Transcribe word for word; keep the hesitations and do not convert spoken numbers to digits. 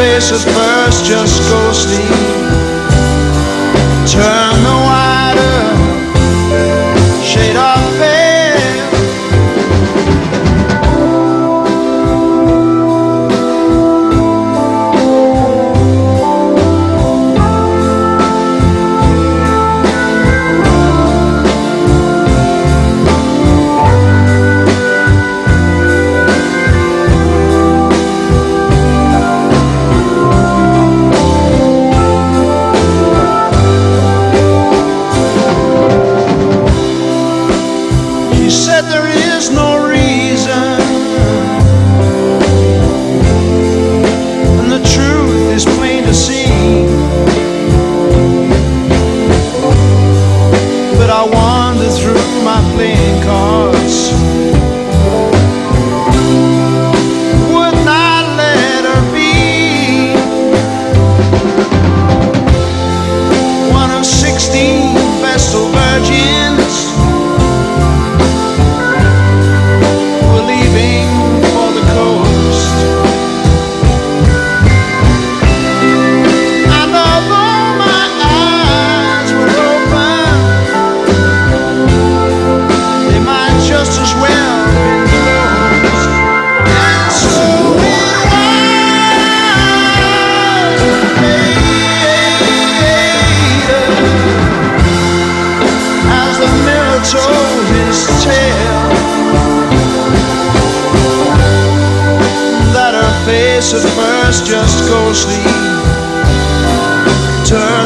face at first just ghostly. Turn the wider shade of pale. I wander through my playing cards, would not let her be one of sixteen vestal virgins who were leaving for the coast. And although my eyes were open, just as well been closed. And so it was later, as the mirror told his tale, that her face at first just ghostly turned